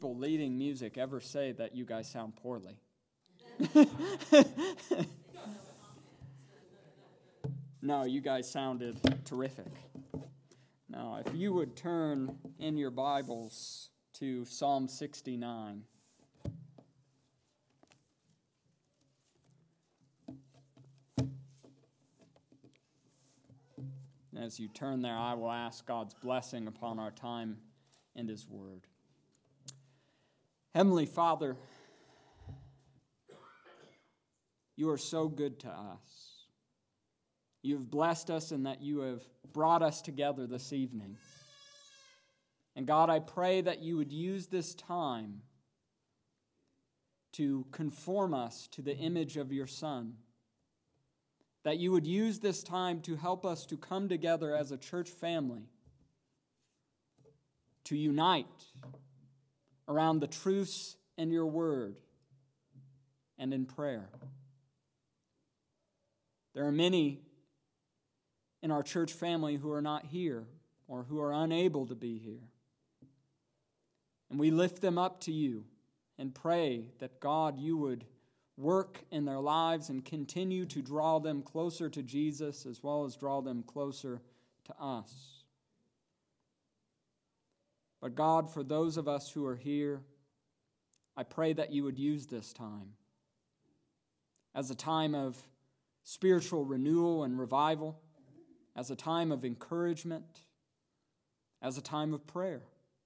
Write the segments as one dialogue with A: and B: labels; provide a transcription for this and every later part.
A: people leading music ever say that you guys sound poorly? No, you guys sounded terrific. Now, if you would turn in your Bibles to Psalm 69. As you turn there, I will ask God's blessing upon our time and His Word. Heavenly Father, you are so good to us. You have blessed us in that you have brought us together this evening. And God, I pray that you would use this time to conform us to the image of your Son. That you would use this time to help us to come together as a church family, to unite around the truths in your word and in prayer. There are many in our church family who are not here or who are unable to be here. And we lift them up to you and pray that, God, you would work in their lives and continue to draw them closer to Jesus as well as draw them closer to us. But God, for those of us who are here, I pray that you would use this time as a time of spiritual renewal and revival, as a time of encouragement, as a time of prayer.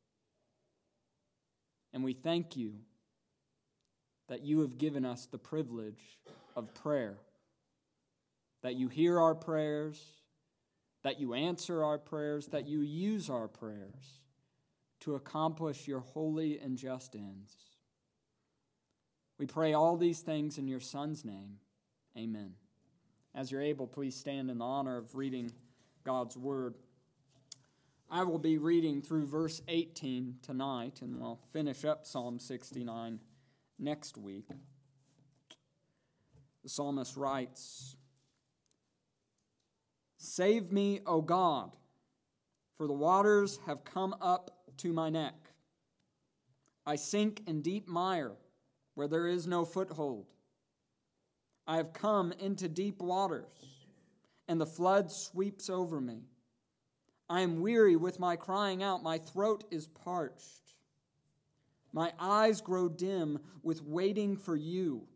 A: And we thank you that you have given us the privilege of prayer, that you hear our prayers, that you answer our prayers, that you use our prayers to accomplish your holy and just ends. We pray all these things in your Son's name. Amen. As you're able, please stand in the honor of reading God's word. I will be reading through verse 18 tonight, and we'll finish up Psalm 69 next week. The psalmist writes, "Save me, O God, for the waters have come up to my neck. I sink in deep mire where there is no foothold. I have come into deep waters, and the flood sweeps over me. I am weary with my crying out. My throat is parched. My eyes grow dim with waiting for you.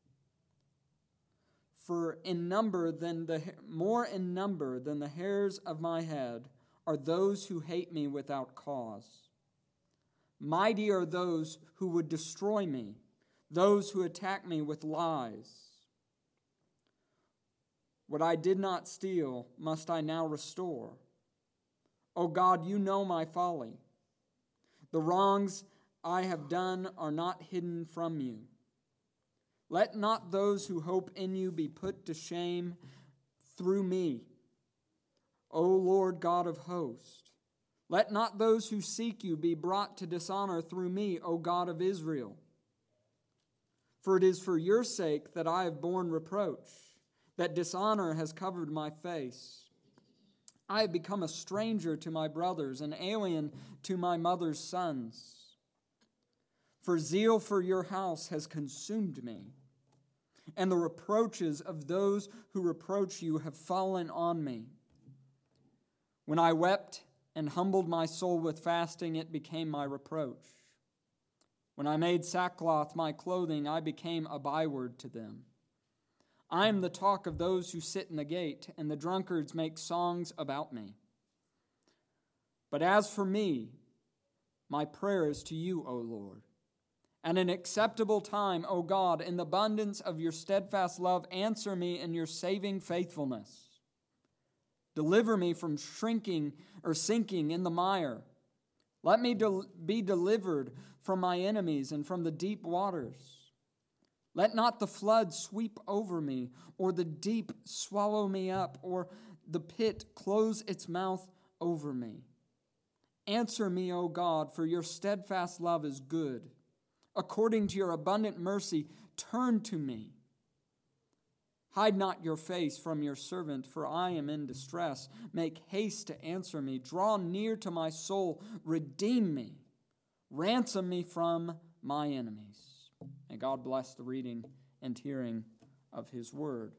A: For more in number than the hairs of my head are those who hate me without cause. Mighty are those who would destroy me, those who attack me with lies. What I did not steal, must I now restore? O God, you know my folly. The wrongs I have done are not hidden from you. Let not those who hope in you be put to shame through me. O Lord God of hosts, let not those who seek you be brought to dishonor through me, O God of Israel. For it is for your sake that I have borne reproach, that dishonor has covered my face. I have become a stranger to my brothers, an alien to my mother's sons. For zeal for your house has consumed me, and the reproaches of those who reproach you have fallen on me. When I wept and humbled my soul with fasting, it became my reproach. When I made sackcloth my clothing, I became a byword to them. I am the talk of those who sit in the gate, and the drunkards make songs about me. But as for me, my prayer is to you, O Lord. At an acceptable time, O God, in the abundance of your steadfast love, answer me in your saving faithfulness. Deliver me from sinking in the mire. Let me be delivered from my enemies and from the deep waters. Let not the flood sweep over me, or the deep swallow me up, or the pit close its mouth over me. Answer me, O God, for your steadfast love is good. According to your abundant mercy, turn to me. Hide not your face from your servant, for I am in distress. Make haste to answer me. Draw near to my soul. Redeem me. Ransom me from my enemies. May God bless the reading and hearing of His word.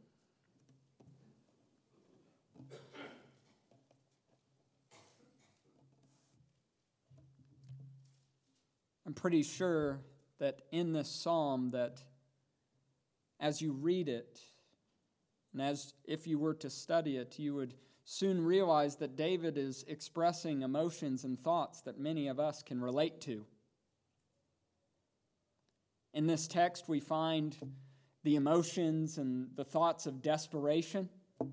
A: I'm pretty sure that in this psalm, that as you read it, and as if you were to study it, you would soon realize that David is expressing emotions and thoughts that many of us can relate to. In this text, we find the emotions and the thoughts of desperation.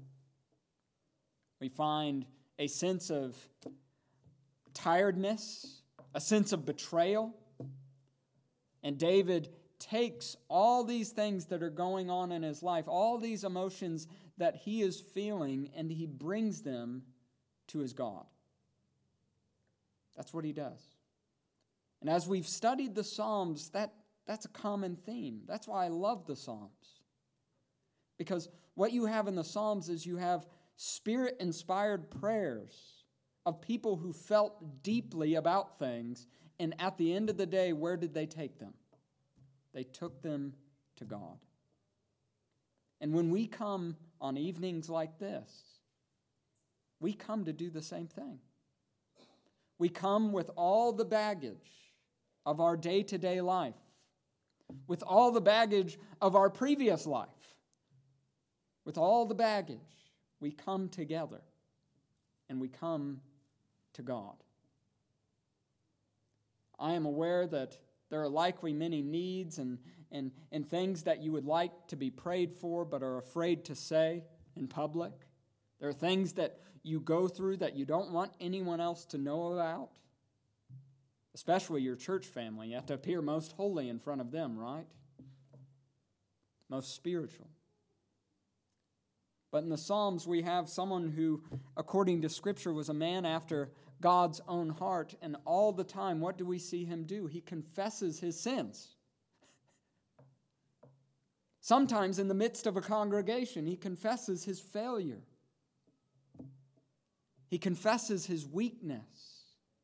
A: We find a sense of tiredness, a sense of betrayal. And David takes all these things that are going on in his life, all these emotions that he is feeling, and he brings them to his God. That's what he does. And as we've studied the Psalms, that's a common theme. That's why I love the Psalms. Because what you have in the Psalms is you have Spirit-inspired prayers of people who felt deeply about things, and at the end of the day, where did they take them? They took them to God. And when we come on evenings like this, we come to do the same thing. We come with all the baggage of our day-to-day life, with all the baggage of our previous life, with all the baggage, we come together and we come to God. I am aware that there are likely many needs and things that you would like to be prayed for but are afraid to say in public. There are things that you go through that you don't want anyone else to know about, especially your church family. You have to appear most holy in front of them, right? Most spiritual. But in the Psalms, we have someone who, according to Scripture, was a man after God's own heart, and all the time, what do we see him do? He confesses his sins. Sometimes in the midst of a congregation, he confesses his failure. He confesses his weakness.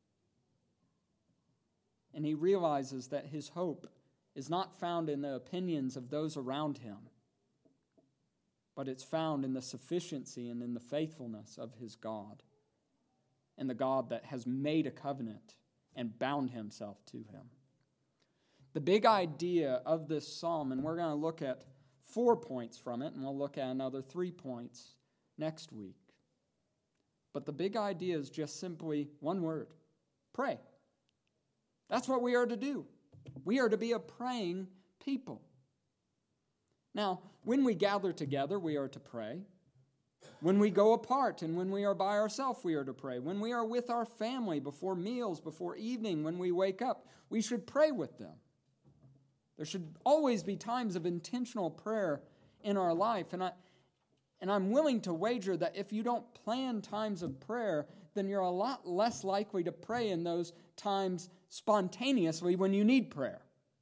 A: And he realizes that his hope is not found in the opinions of those around him, but it's found in the sufficiency and in the faithfulness of his God, and the God that has made a covenant and bound himself to him. The big idea of this psalm, and we're going to look at 4 points from it, and we'll look at another 3 points next week. But the big idea is just simply one word: pray. That's what we are to do. We are to be a praying people. Now, when we gather together, we are to pray. When we go apart and when we are by ourselves, we are to pray. When we are with our family, before meals, before evening, when we wake up, we should pray with them. There should always be times of intentional prayer in our life. And I'm willing to wager that if you don't plan times of prayer, then you're a lot less likely to pray in those times spontaneously when you need prayer.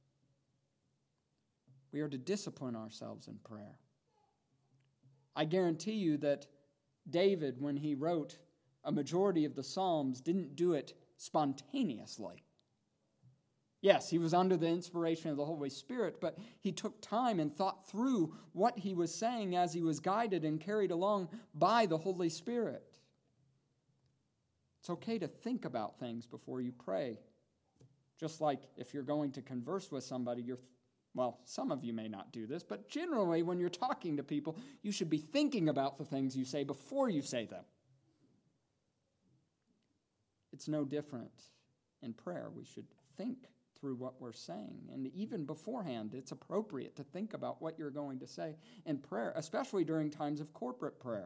A: We are to discipline ourselves in prayer. I guarantee you that David, when he wrote a majority of the Psalms, didn't do it spontaneously. Yes, he was under the inspiration of the Holy Spirit, but he took time and thought through what he was saying as he was guided and carried along by the Holy Spirit. It's okay to think about things before you pray. Just like if you're going to converse with somebody, some of you may not do this, but generally when you're talking to people, you should be thinking about the things you say before you say them. It's no different in prayer. We should think through what we're saying. And even beforehand, it's appropriate to think about what you're going to say in prayer, especially during times of corporate prayer.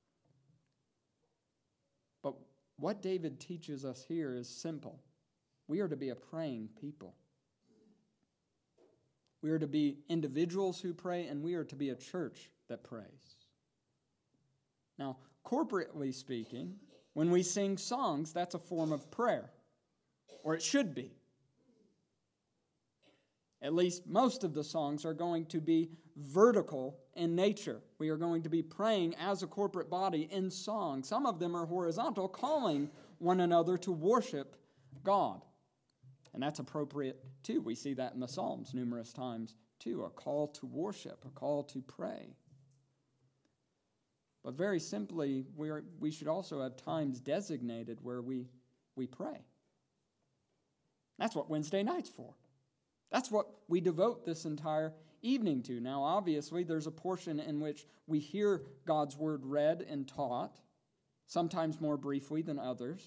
A: But what David teaches us here is simple. We are to be a praying people. We are to be individuals who pray, and we are to be a church that prays. Now, corporately speaking, when we sing songs, that's a form of prayer, or it should be. At least most of the songs are going to be vertical in nature. We are going to be praying as a corporate body in song. Some of them are horizontal, calling one another to worship God. And that's appropriate too. We see that in the Psalms numerous times too. A call to worship, a call to pray. But very simply, we should also have times designated where we pray. That's what Wednesday night's for. That's what we devote this entire evening to. Now, obviously, there's a portion in which we hear God's word read and taught, sometimes more briefly than others.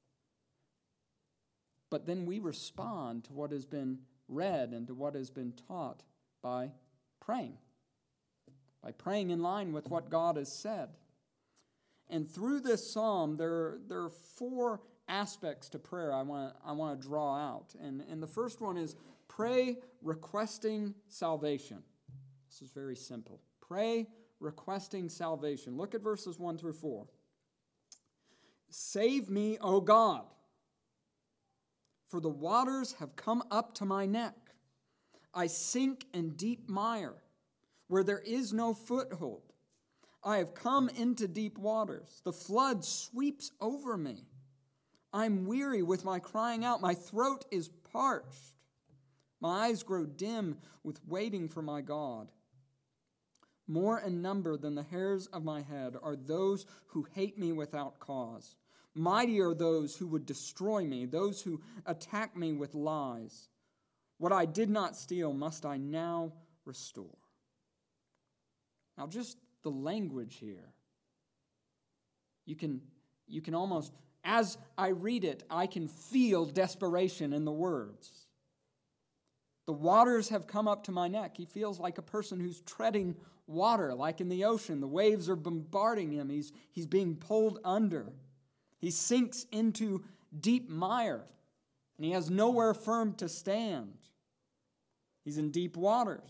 A: But then we respond to what has been read and to what has been taught by praying in line with what God has said. And through this psalm, there are four aspects to prayer I want to draw out. And the first one is pray requesting salvation. This is very simple. Pray requesting salvation. Look at verses 1 through 4. Save me, O God, for the waters have come up to my neck. I sink in deep mire, where there is no foothold. I have come into deep waters. The flood sweeps over me. I'm weary with my crying out. My throat is parched. My eyes grow dim with waiting for my God. More in number than the hairs of my head are those who hate me without cause. Mighty are those who would destroy me, those who attack me with lies. What I did not steal must I now restore. Now just the language here. You can almost, as I read it, I can feel desperation in the words. The waters have come up to my neck. He feels like a person who's treading water, like in the ocean. The waves are bombarding him. He's being pulled under. He sinks into deep mire, and he has nowhere firm to stand. He's in deep waters.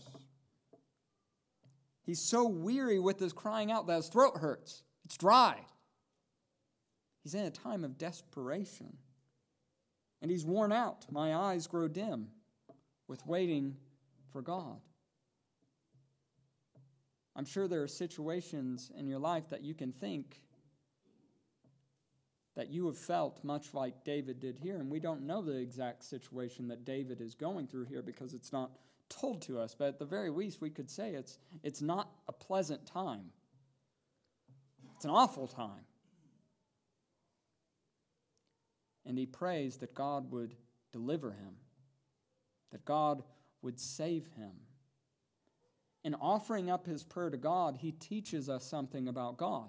A: He's so weary with his crying out that his throat hurts. It's dry. He's in a time of desperation. And he's worn out. My eyes grow dim with waiting for God. I'm sure there are situations in your life that you can think that you have felt much like David did here. And we don't know the exact situation that David is going through here because it's not told to us. But at the very least, we could say it's not a pleasant time. It's an awful time. And he prays that God would deliver him, that God would save him. In offering up his prayer to God, he teaches us something about God.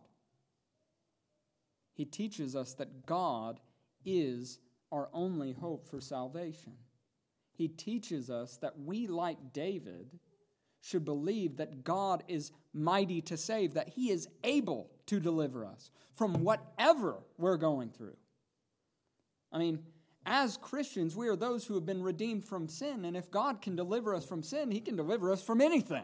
A: He teaches us that God is our only hope for salvation. He teaches us that we, like David, should believe that God is mighty to save, that he is able to deliver us from whatever we're going through. I mean, as Christians, we are those who have been redeemed from sin, and if God can deliver us from sin, he can deliver us from anything.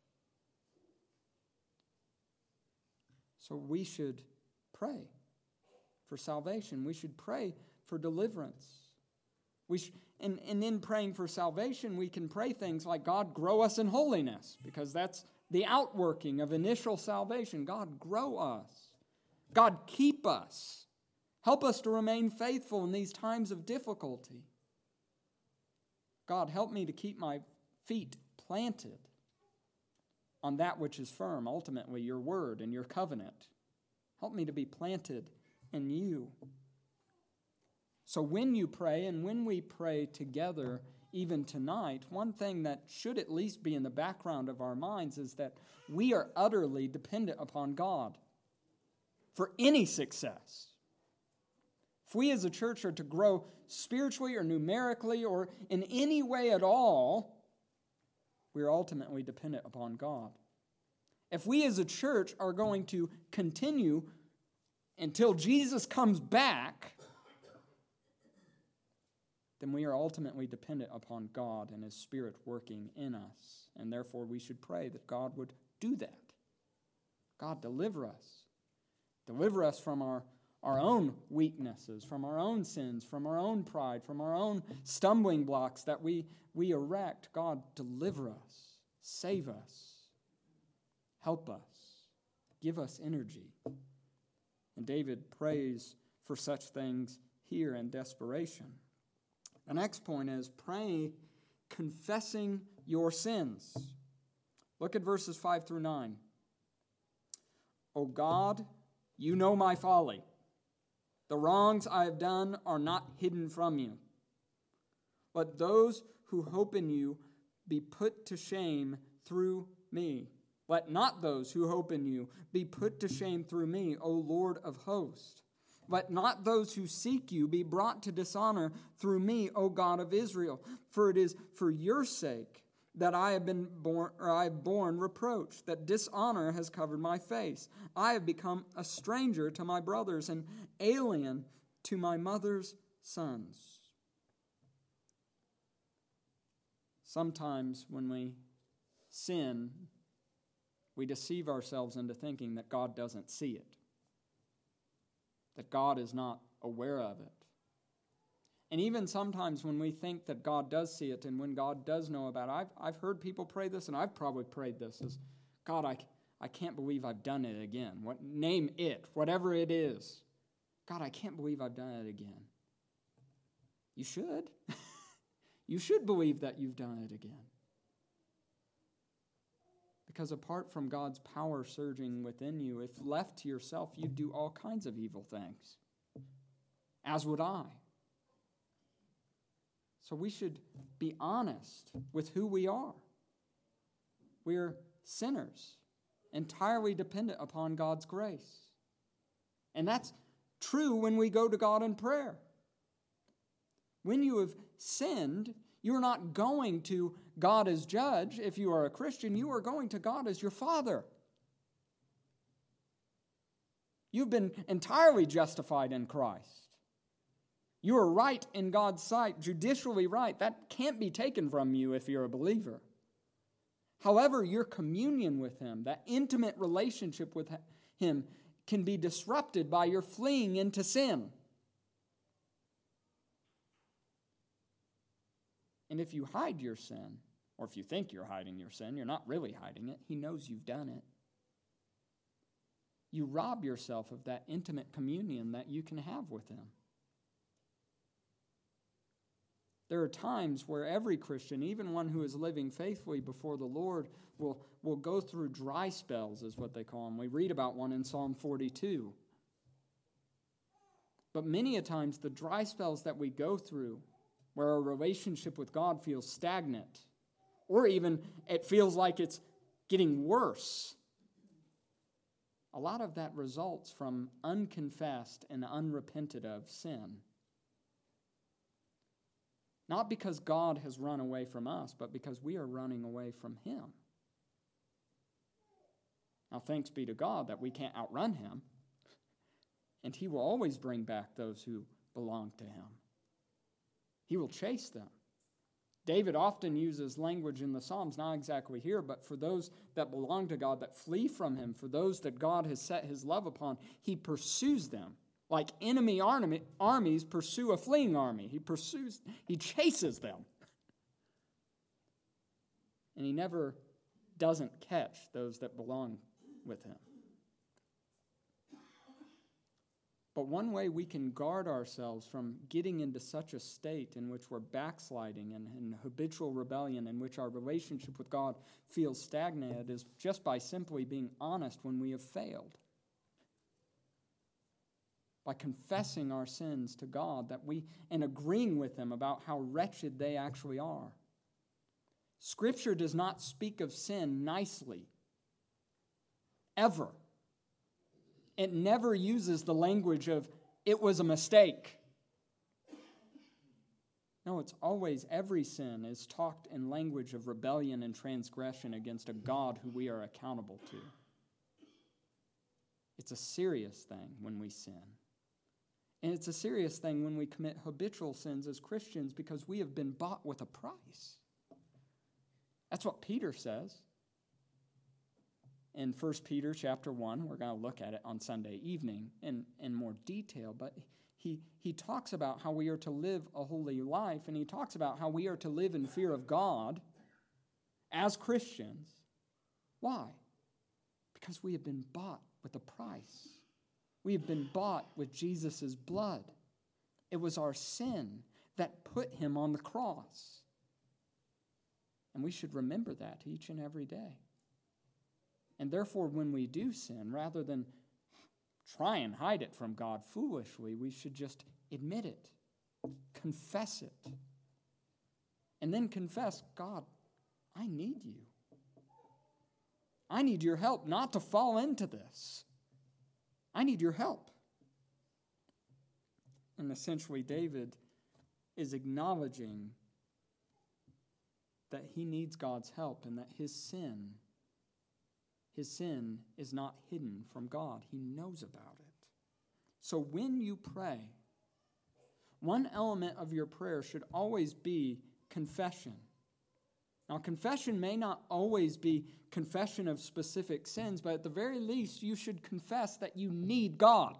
A: So we should pray for salvation. We should pray for deliverance. And in praying for salvation, we can pray things like, God, grow us in holiness, because that's the outworking of initial salvation. God, grow us. God, keep us. Help us to remain faithful in these times of difficulty. God, help me to keep my feet planted on that which is firm, ultimately your word and your covenant. Help me to be planted in you. So when you pray, and when we pray together, even tonight, one thing that should at least be in the background of our minds is that we are utterly dependent upon God for any success. If we as a church are to grow spiritually or numerically or in any way at all, we are ultimately dependent upon God. If we as a church are going to continue until Jesus comes back, then we are ultimately dependent upon God and his Spirit working in us. And therefore we should pray that God would do that. God, deliver us. Deliver us from our own weaknesses, from our own sins, from our own pride, from our own stumbling blocks that we erect. God, deliver us. Save us. Help us. Give us energy. And David prays for such things here in desperation. The next point is pray confessing your sins. Look at verses 5 through 9. O God, you know my folly. The wrongs I have done are not hidden from you. Let those who hope in you be put to shame through me. Let not those who hope in you be put to shame through me, O Lord of hosts. Let not those who seek you be brought to dishonor through me, O God of Israel. For it is for your sake that I have borne reproach, that dishonor has covered my face. I have become a stranger to my brothers, and alien to my mother's sons. Sometimes when we sin, we deceive ourselves into thinking that God doesn't see it, that God is not aware of it. And even sometimes when we think that God does see it and when God does know about it, I've heard people pray this, and I've probably prayed this, is, God, I can't believe I've done it again. Name it, whatever it is. God, I can't believe I've done it again. You should. You should believe that you've done it again. Because apart from God's power surging within you, if left to yourself, you'd do all kinds of evil things. As would I. So we should be honest with who we are. We're sinners, entirely dependent upon God's grace. And that's true when we go to God in prayer. When you have sinned, you're not going to God as judge. If you are a Christian, you are going to God as your Father. You've been entirely justified in Christ. You are right in God's sight, judicially right. That can't be taken from you if you're a believer. However, your communion with Him, that intimate relationship with Him, can be disrupted by your fleeing into sin. And if you hide your sin, or if you think you're hiding your sin, you're not really hiding it. He knows you've done it. You rob yourself of that intimate communion that you can have with Him. There are times where every Christian, even one who is living faithfully before the Lord, will go through dry spells, is what they call them. We read about one in Psalm 42. But many a times, the dry spells that we go through, where our relationship with God feels stagnant, or even it feels like it's getting worse, a lot of that results from unconfessed and unrepented of sin. Not because God has run away from us, but because we are running away from Him. Now, thanks be to God that we can't outrun Him, and He will always bring back those who belong to Him. He will chase them. David often uses language in the Psalms, not exactly here, but for those that belong to God, that flee from Him, for those that God has set His love upon, He pursues them. Like enemy armies pursue a fleeing army. He chases them. And He never doesn't catch those that belong with Him. But one way we can guard ourselves from getting into such a state in which we're backsliding and in habitual rebellion, in which our relationship with God feels stagnated, is just by simply being honest when we have failed. By confessing our sins to God and agreeing with Him about how wretched they actually are. Scripture does not speak of sin nicely, ever. It never uses the language of, it was a mistake. No, it's always, every sin is talked in language of rebellion and transgression against a God who we are accountable to. It's a serious thing when we sin. And it's a serious thing when we commit habitual sins as Christians, because we have been bought with a price. That's what Peter says. In 1 Peter chapter 1, we're going to look at it on Sunday evening in more detail, but he talks about how we are to live a holy life, and he talks about how we are to live in fear of God as Christians. Why? Because we have been bought with a price. We have been bought with Jesus' blood. It was our sin that put him on the cross. And we should remember that each and every day. And therefore, when we do sin, rather than try and hide it from God foolishly, we should just admit it, confess it, and then confess, God, I need you. I need your help not to fall into this. I need your help. And essentially, David is acknowledging that he needs God's help and that his sin is not hidden from God. He knows about it. So when you pray, one element of your prayer should always be confession. Now, confession may not always be confession of specific sins, but at the very least, you should confess that you need God.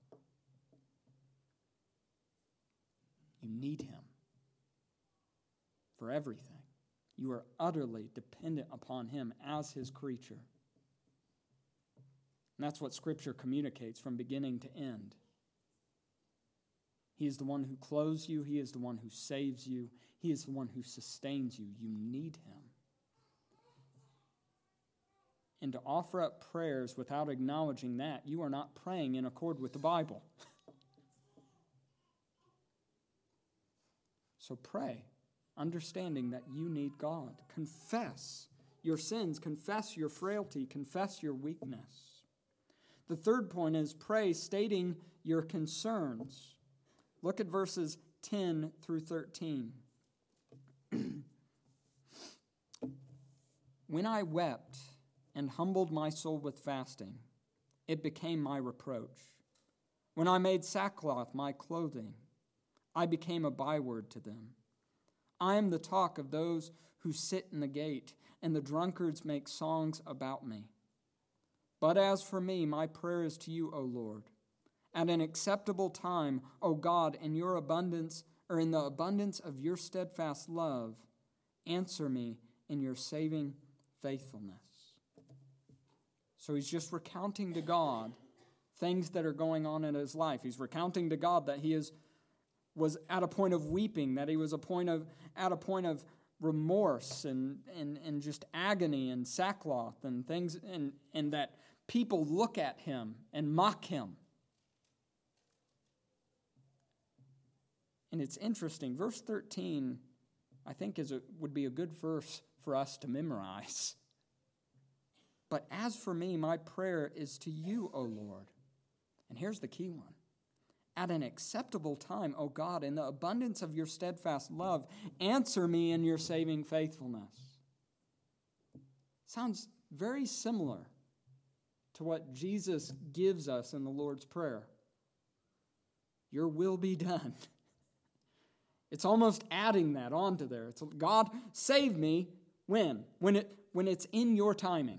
A: You need Him for everything. You are utterly dependent upon Him as His creature. And that's what Scripture communicates from beginning to end. He is the one who clothes you. He is the one who saves you. He is the one who sustains you. You need Him. And to offer up prayers without acknowledging that, you are not praying in accord with the Bible. So pray, understanding that you need God. Confess your sins. Confess your frailty. Confess your weakness. The third point is pray stating your concerns. Look at verses 10 through 13. When I wept and humbled my soul with fasting, it became my reproach. When I made sackcloth my clothing, I became a byword to them. I am the talk of those who sit in the gate, and the drunkards make songs about me. But as for me, my prayer is to you, O Lord. At an acceptable time, O God, in your abundance, or in the abundance of your steadfast love, answer me in your saving faithfulness. So he's just recounting to God things that are going on in his life. He's recounting to God that he was at a point of weeping, that he was at a point of remorse and just agony and sackcloth and things, and that people look at him and mock him. And it's interesting. Verse 13, I think, would be a good verse for us to memorize. But as for me, my prayer is to you, O Lord. And here's the key one. At an acceptable time, O God, in the abundance of your steadfast love, answer me in your saving faithfulness. Sounds very similar to what Jesus gives us in the Lord's Prayer. Your will be done. It's almost adding that onto there. It's God, save me when? When it's in your timing.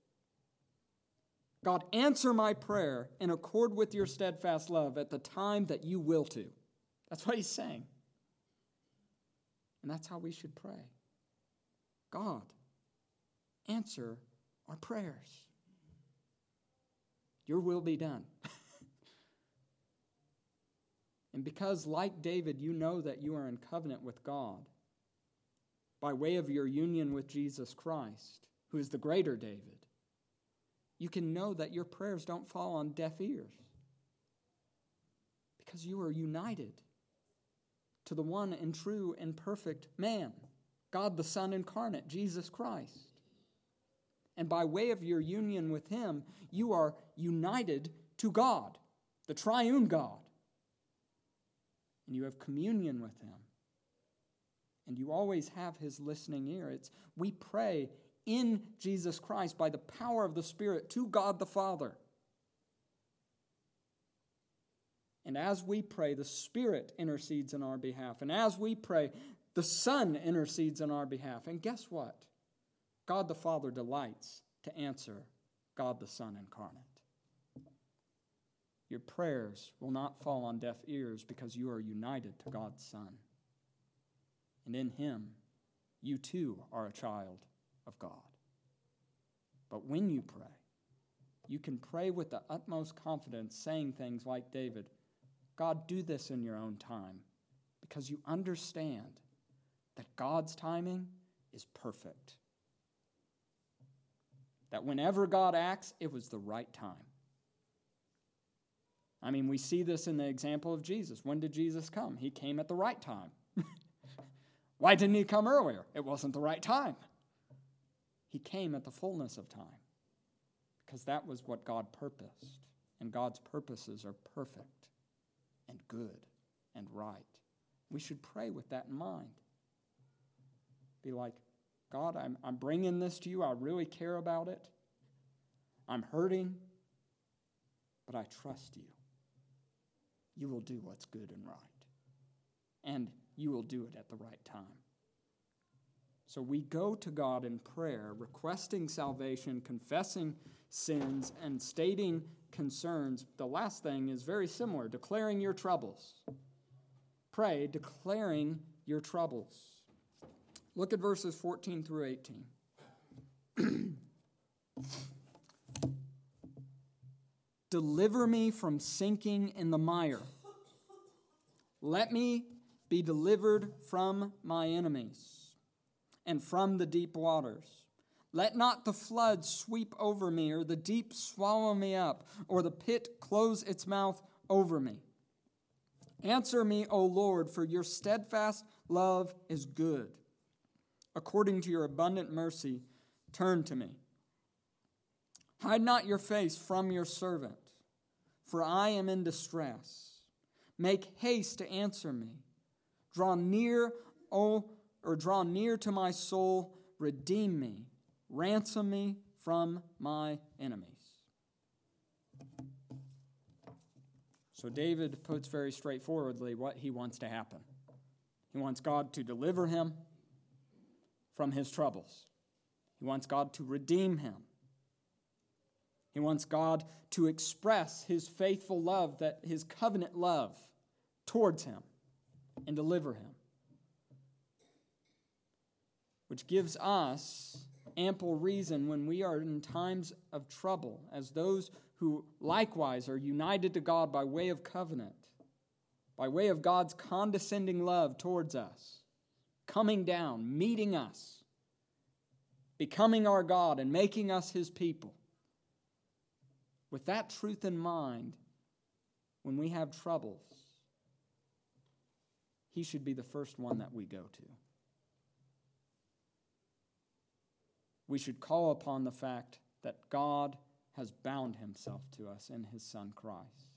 A: God, answer my prayer in accord with your steadfast love at the time that you will to. That's what he's saying. And that's how we should pray. God, answer our prayers. Your will be done. And because, like David, you know that you are in covenant with God by way of your union with Jesus Christ, who is the greater David, you can know that your prayers don't fall on deaf ears because you are united to the one and true and perfect man, God the Son incarnate, Jesus Christ. And by way of your union with him, you are united to God, the triune God. And you have communion with him. And you always have his listening ear. We pray in Jesus Christ by the power of the Spirit to God the Father. And as we pray, the Spirit intercedes on our behalf. And as we pray, the Son intercedes on our behalf. And guess what? God the Father delights to answer God the Son incarnate. Your prayers will not fall on deaf ears because you are united to God's Son. And in him, you too are a child of God. But when you pray, you can pray with the utmost confidence, saying things like David, God, do this in your own time. because you understand that God's timing is perfect. That whenever God acts, it was the right time. I mean, we see this in the example of Jesus. When did Jesus come? He came at the right time. Why didn't he come earlier? It wasn't the right time. He came at the fullness of time because that was what God purposed. And God's purposes are perfect and good and right. We should pray with that in mind. Be like, God, I'm bringing this to you. I really care about it. I'm hurting, but I trust you. You will do what's good and right. And you will do it at the right time. So we go to God in prayer, requesting salvation, confessing sins, and stating concerns. The last thing is very similar, declaring your troubles. Pray, declaring your troubles. Look at verses 14 through 18. Deliver me from sinking in the mire. Let me be delivered from my enemies and from the deep waters. Let not the flood sweep over me, or the deep swallow me up, or the pit close its mouth over me. Answer me, O Lord, for your steadfast love is good. According to your abundant mercy, turn to me. Hide not your face from your servant, for I am in distress. Make haste to answer me. Draw near to my soul, redeem me, ransom me from my enemies. So David puts very straightforwardly what he wants to happen. He wants God to deliver him from his troubles. He wants God to redeem him. He wants God to express his faithful love, that his covenant love towards him, and deliver him. Which gives us ample reason when we are in times of trouble, as those who likewise are united to God by way of covenant, by way of God's condescending love towards us, coming down, meeting us, becoming our God and making us his people. With that truth in mind, when we have troubles, he should be the first one that we go to. We should call upon the fact that God has bound himself to us in his Son Christ.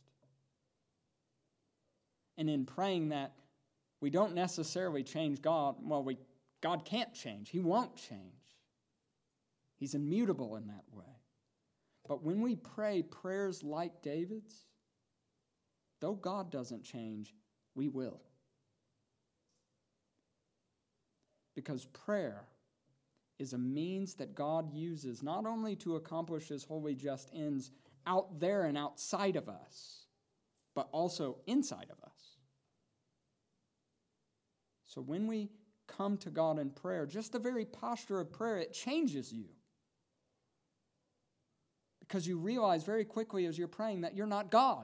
A: And in praying that, we don't necessarily change God. Well, God can't change. He won't change. He's immutable in that way. But when we pray prayers like David's, though God doesn't change, we will. Because prayer is a means that God uses not only to accomplish his holy just ends out there and outside of us, but also inside of us. So when we come to God in prayer, just the very posture of prayer, it changes you. Because you realize very quickly as you're praying that you're not God.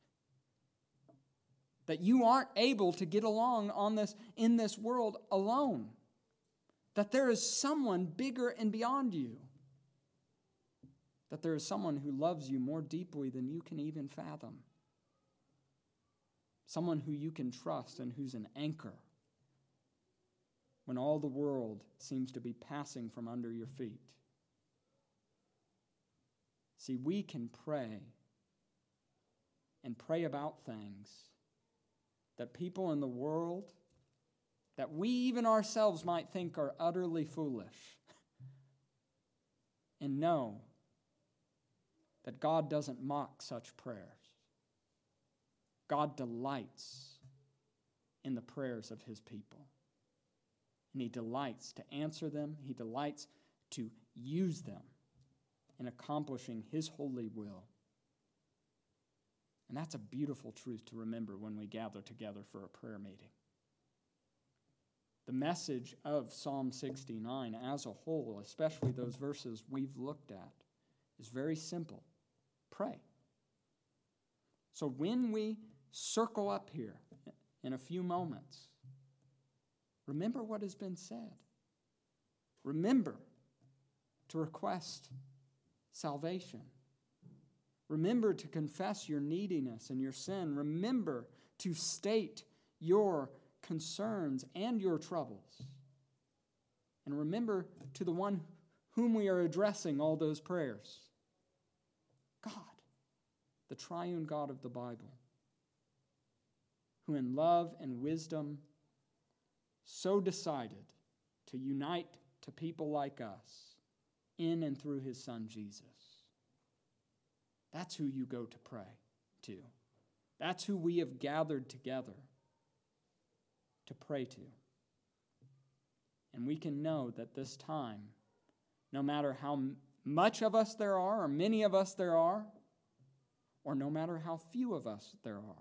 A: That you aren't able to get along in this world alone. That there is someone bigger and beyond you. That there is someone who loves you more deeply than you can even fathom. Someone who you can trust and who's an anchor when all the world seems to be passing from under your feet. See, we can pray and pray about things that people in the world, that we even ourselves might think are utterly foolish, and know that God doesn't mock such prayers. God delights in the prayers of his people. And he delights to answer them. He delights to use them in accomplishing his holy will. And that's a beautiful truth to remember when we gather together for a prayer meeting. The message of Psalm 69 as a whole, especially those verses we've looked at, is very simple. Pray. So when we circle up here in a few moments, remember what has been said. Remember to request salvation. Remember to confess your neediness and your sin. Remember to state your concerns and your troubles. And remember to the one whom we are addressing all those prayers, God, the triune God of the Bible, who in love and wisdom so decided to unite to people like us in and through his Son Jesus. That's who you go to pray to. That's who we have gathered together to pray to. And we can know that this time, no matter how much of us there are, or many of us there are, or no matter how few of us there are,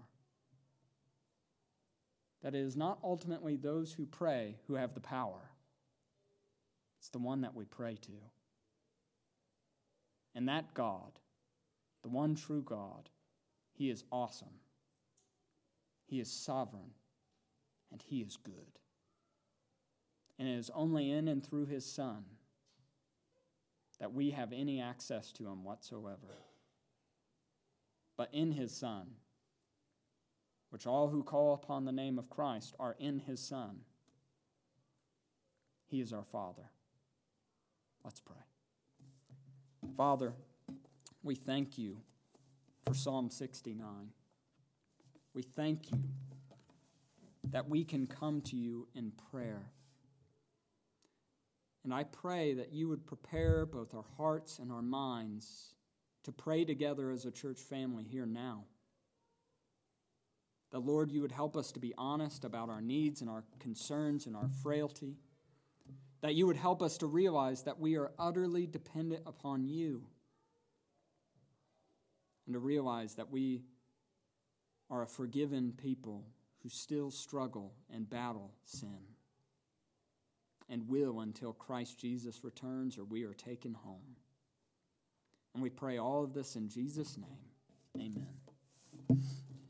A: that it is not ultimately those who pray who have the power. It's the one that we pray to. And that God, the one true God, he is awesome. He is sovereign. And he is good. And it is only in and through his Son that we have any access to him whatsoever. But in his Son, which all who call upon the name of Christ are in his Son, he is our Father. Let's pray. Father, we thank you for Psalm 69. We thank you that we can come to you in prayer. And I pray that you would prepare both our hearts and our minds to pray together as a church family here now. That, Lord, you would help us to be honest about our needs and our concerns and our frailty. That you would help us to realize that we are utterly dependent upon you. And to realize that we are a forgiven people who still struggle and battle sin, and will until Christ Jesus returns or we are taken home. And we pray all of this in Jesus' name. Amen.